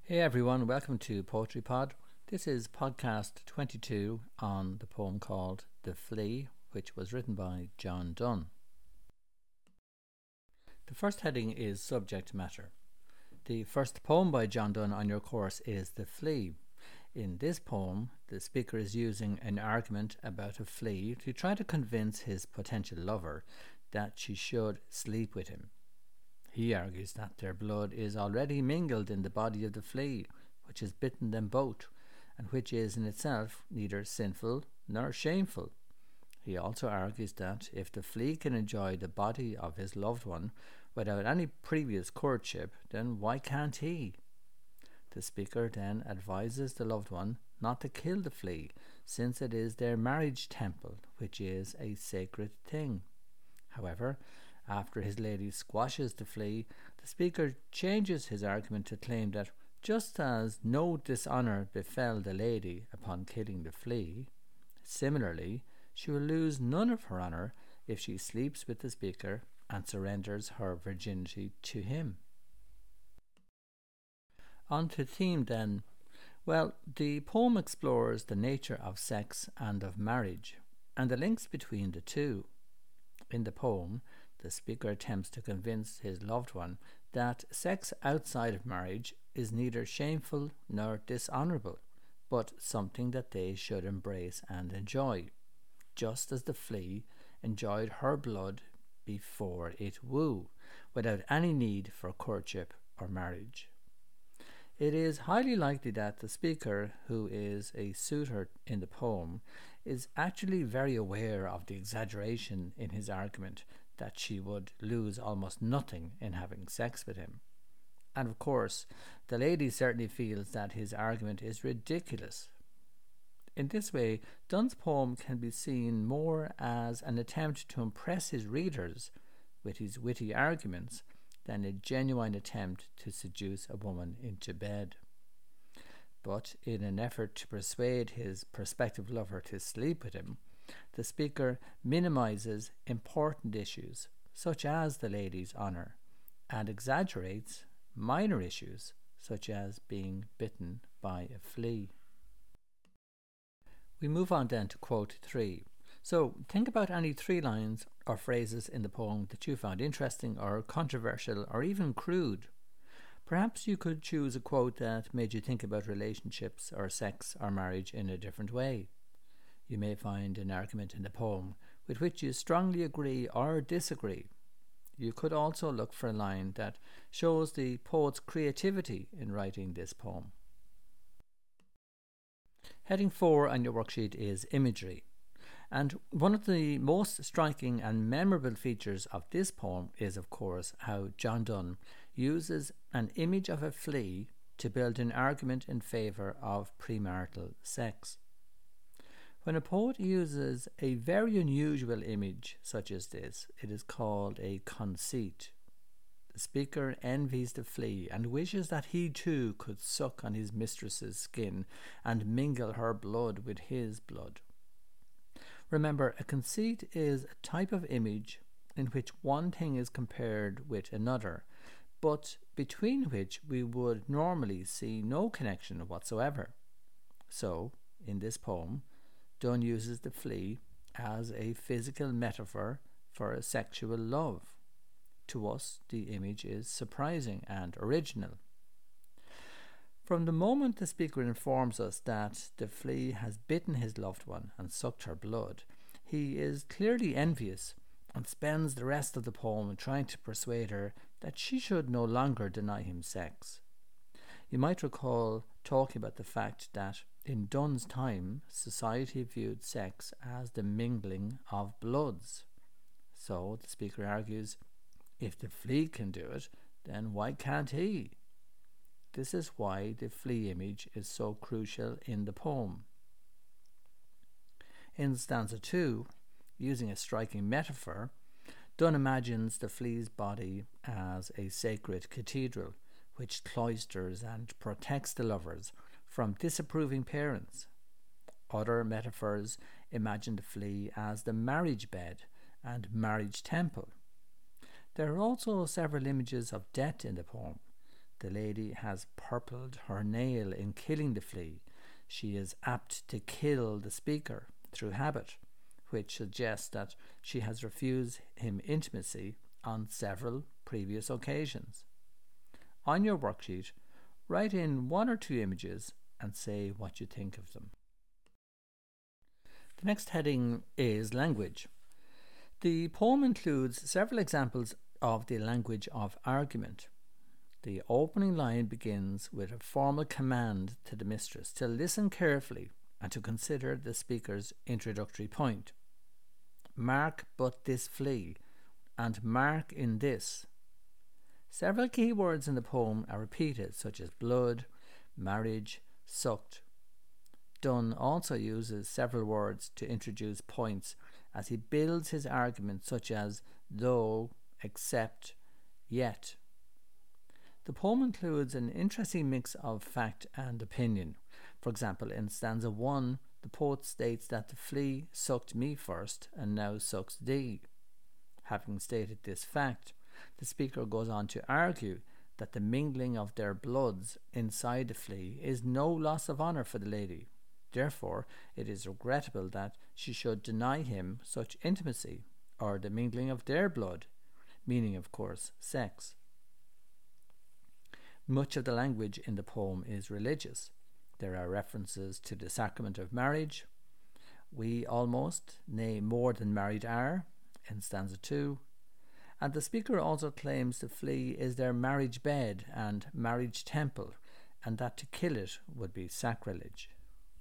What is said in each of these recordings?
Hey everyone, welcome to Poetry Pod. This is podcast 22 on the poem called The Flea, which was written by John Donne. The first heading is subject matter. The first poem by John Donne on your course is The Flea. In this poem, the speaker is using an argument about a flea to try to convince his potential lover that she should sleep with him. He argues that their blood is already mingled in the body of the flea, which has bitten them both, and which is in itself neither sinful nor shameful. He also argues that if the flea can enjoy the body of his loved one without any previous courtship, then why can't he? The speaker then advises the loved one not to kill the flea, since it is their marriage temple, which is a sacred thing. However, after his lady squashes the flea, the speaker changes his argument to claim that just as no dishonour befell the lady upon killing the flea, similarly she will lose none of her honour if she sleeps with the speaker and surrenders her virginity to him. On to theme then. Well, the poem explores the nature of sex and of marriage, and the links between the two. In the poem, the speaker attempts to convince his loved one that sex outside of marriage is neither shameful nor dishonourable, but something that they should embrace and enjoy, just as the flea enjoyed her blood before it woo, without any need for courtship or marriage. It is highly likely that the speaker, who is a suitor in the poem, is actually very aware of the exaggeration in his argument that she would lose almost nothing in having sex with him. And of course, the lady certainly feels that his argument is ridiculous. In this way, Donne's poem can be seen more as an attempt to impress his readers with his witty arguments than a genuine attempt to seduce a woman into bed. But in an effort to persuade his prospective lover to sleep with him, the speaker minimizes important issues, such as the lady's honour, and exaggerates minor issues, such as being bitten by a flea. We move on then to quote 3. So think about any 3 lines or phrases in the poem that you found interesting or controversial or even crude. Perhaps you could choose a quote that made you think about relationships or sex or marriage in a different way. You may find an argument in the poem with which you strongly agree or disagree. You could also look for a line that shows the poet's creativity in writing this poem. Heading 4 on your worksheet is imagery. And one of the most striking and memorable features of this poem is, of course, how John Donne uses an image of a flea to build an argument in favour of premarital sex. When a poet uses a very unusual image such as this, it is called a conceit. The speaker envies the flea and wishes that he too could suck on his mistress's skin and mingle her blood with his blood. Remember, a conceit is a type of image in which one thing is compared with another, but between which we would normally see no connection whatsoever. So, in this poem, Donne uses the flea as a physical metaphor for a sexual love. To us, the image is surprising and original. From the moment the speaker informs us that the flea has bitten his loved one and sucked her blood, he is clearly envious and spends the rest of the poem trying to persuade her that she should no longer deny him sex. You might recall talking about the fact that in Donne's time, society viewed sex as the mingling of bloods. So the speaker argues, if the flea can do it, then why can't he? This is why the flea image is so crucial in the poem. In stanza 2, using a striking metaphor, Donne imagines the flea's body as a sacred cathedral which cloisters and protects the lovers from disapproving parents. Other metaphors imagine the flea as the marriage bed and marriage temple. There are also several images of death in the poem. The lady has purpled her nail in killing the flea. She is apt to kill the speaker through habit, which suggests that she has refused him intimacy on several previous occasions. On your worksheet, write in 1 or 2 images and say what you think of them. The next heading is language. The poem includes several examples of the language of argument. The opening line begins with a formal command to the mistress to listen carefully and to consider the speaker's introductory point. Mark but this flea, and mark in this. Several key words in the poem are repeated, such as blood, marriage, sucked. Donne also uses several words to introduce points as he builds his argument, such as though, except, yet. The poem includes an interesting mix of fact and opinion. For example, in stanza 1, the poet states that the flea sucked me first and now sucks thee. Having stated this fact, the speaker goes on to argue that the mingling of their bloods inside the flea is no loss of honour for the lady. Therefore, it is regrettable that she should deny him such intimacy, or the mingling of their blood, meaning, of course, sex. Much of the language in the poem is religious. There are references to the sacrament of marriage. We almost, nay more than married are, in stanza 2. And the speaker also claims the flea is their marriage bed and marriage temple, and that to kill it would be sacrilege.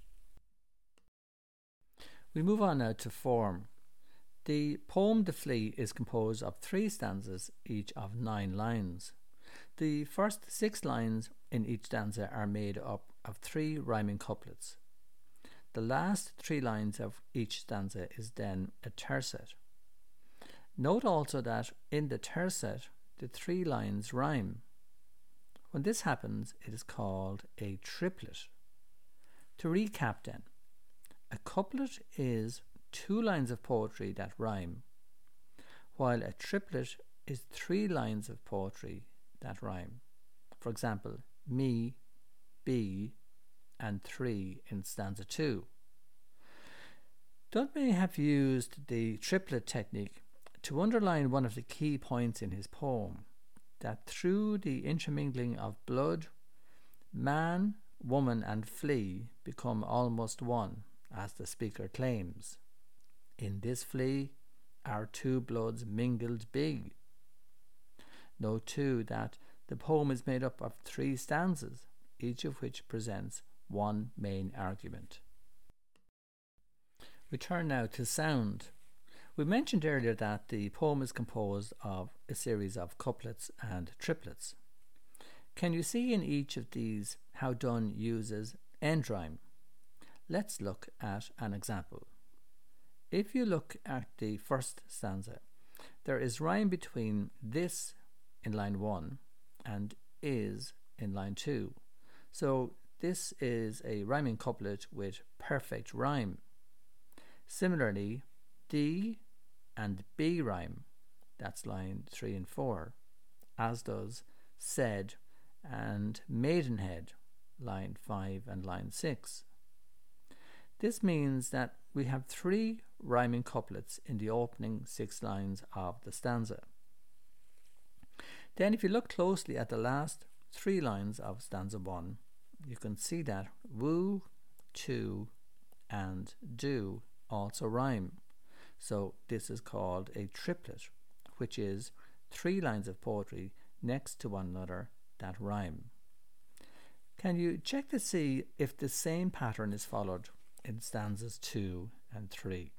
We move on now to form. The poem The Flea is composed of 3 stanzas, each of 9 lines. The first 6 lines in each stanza are made up of 3 rhyming couplets. The last 3 lines of each stanza is then a tercet. Note also that in the tercet, the 3 lines rhyme. When this happens, it is called a triplet. To recap then, a couplet is 2 lines of poetry that rhyme, while a triplet is 3 lines of poetry that rhyme. For example, me, be, and 3 in stanza 2. Donne may have used the triplet technique to underline one of the key points in his poem, that through the intermingling of blood, man, woman, and flea become almost one, as the speaker claims. In this flea, our 2 bloods mingled big. Note too that the poem is made up of 3 stanzas, each of which presents one main argument. We turn now to sound. We mentioned earlier that the poem is composed of a series of couplets and triplets. Can you see in each of these how Donne uses end rhyme? Let's look at an example. If you look at the first stanza, there is rhyme between this in line 1 and is in line 2. So this is a rhyming couplet with perfect rhyme. Similarly, the and be rhyme, that's line 3 and 4, as does said and maidenhead, line 5 and line 6. This means that we have 3 rhyming couplets in the opening 6 lines of the stanza. Then if you look closely at the last 3 lines of stanza 1, you can see that woo, to, and do also rhyme. So this is called a triplet, which is 3 lines of poetry next to one another that rhyme. Can you check to see if the same pattern is followed in stanzas 2 and 3?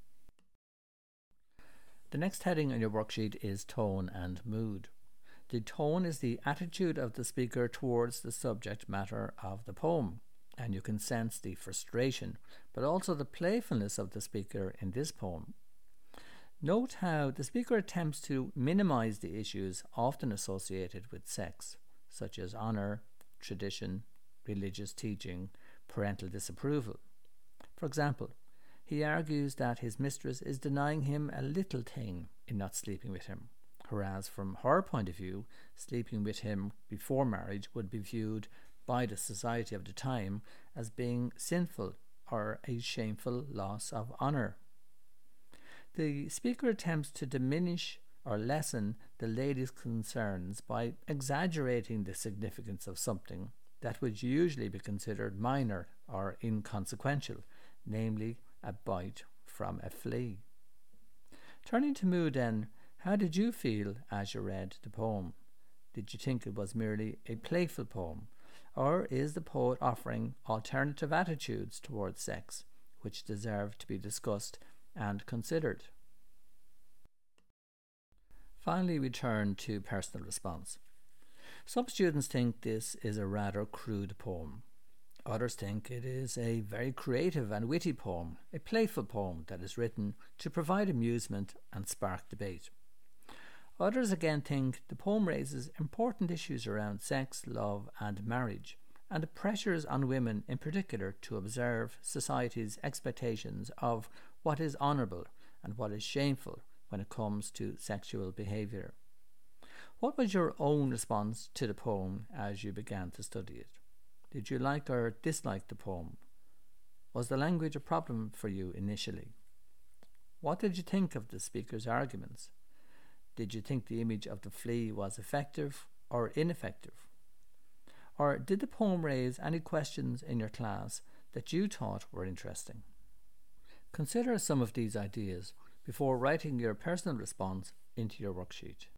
The next heading on your worksheet is tone and mood. The tone is the attitude of the speaker towards the subject matter of the poem, and you can sense the frustration, but also the playfulness of the speaker in this poem. Note how the speaker attempts to minimize the issues often associated with sex, such as honour, tradition, religious teaching, parental disapproval. For example, he argues that his mistress is denying him a little thing in not sleeping with him, whereas from her point of view, sleeping with him before marriage would be viewed by the society of the time as being sinful or a shameful loss of honour. The speaker attempts to diminish or lessen the lady's concerns by exaggerating the significance of something that would usually be considered minor or inconsequential, namely a bite from a flea. Turning to mood then, how did you feel as you read the poem? Did you think it was merely a playful poem, or is the poet offering alternative attitudes towards sex which deserve to be discussed and considered? Finally, we turn to personal response. Some students think this is a rather crude poem. Others think it is a very creative and witty poem, a playful poem that is written to provide amusement and spark debate. Others again think the poem raises important issues around sex, love and marriage, and the pressures on women in particular to observe society's expectations of what is honourable and what is shameful when it comes to sexual behaviour. What was your own response to the poem as you began to study it? Did you like or dislike the poem? Was the language a problem for you initially? What did you think of the speaker's arguments? Did you think the image of the flea was effective or ineffective? Or did the poem raise any questions in your class that you thought were interesting? Consider some of these ideas before writing your personal response into your worksheet.